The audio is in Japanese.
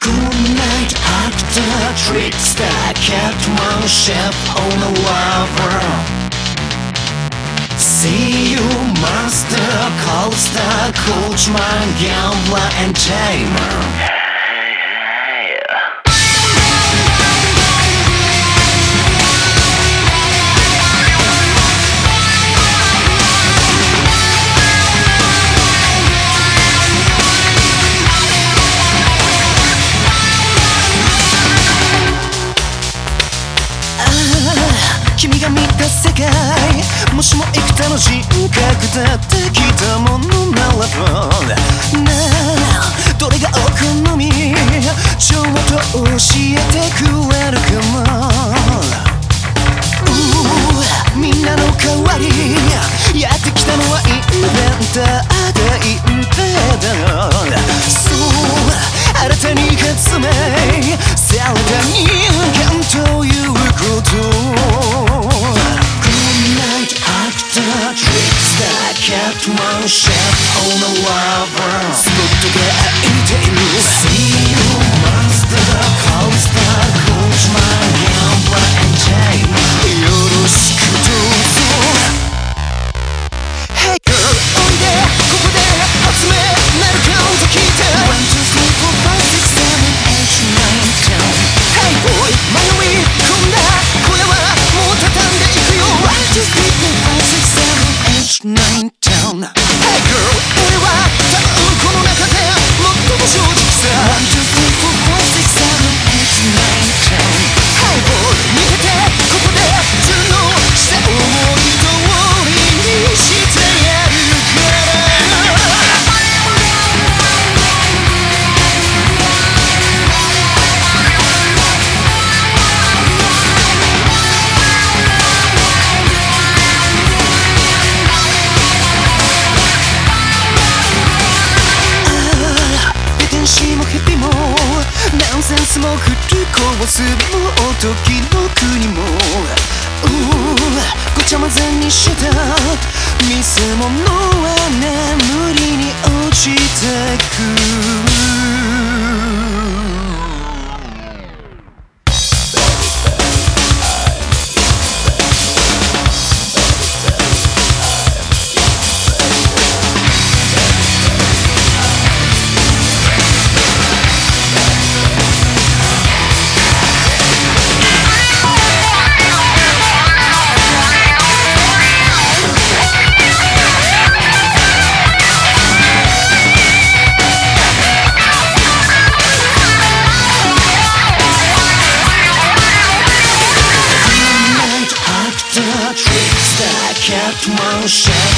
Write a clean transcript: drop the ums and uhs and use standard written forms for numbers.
Good night actor, trickster, Catman, chef, owner, lover. See you, master, call star, coachman, gambler, and tamer.君が見た世界、もしも幾多の人格だってきたものならばなあ、どれがお好みちょっと教えてくれるかも。みんなの代わりやってきたのはインベンターだインベーダー。そう新たに発明された人間ということ。Catman, chef, owner, lover. スポットが開いている See you, master, call star, coachman, gambler, and tamer. よろしくどうぞ Hey girl, おいでここで集めなるカウント聞いて 1, 2, 3, 4, 5, 6, 7, 8, 9, 10 Hey boy, 迷い込んだこれはもう畳んでいくよ 1, 2, 3, 4, 5, 6, 7, 8, 9, 10 Hey girl, 俺は多分この中で最も正直さ 1, 2, 3, 4, 5, 6, 7, 8, 9, 10 Hey boy, 見ててここで順応して思い通りにしてやるからナンセンスも振り壊すもう時の国もごちゃ混ぜにした見せ物は眠りに落ちてくCatman, chef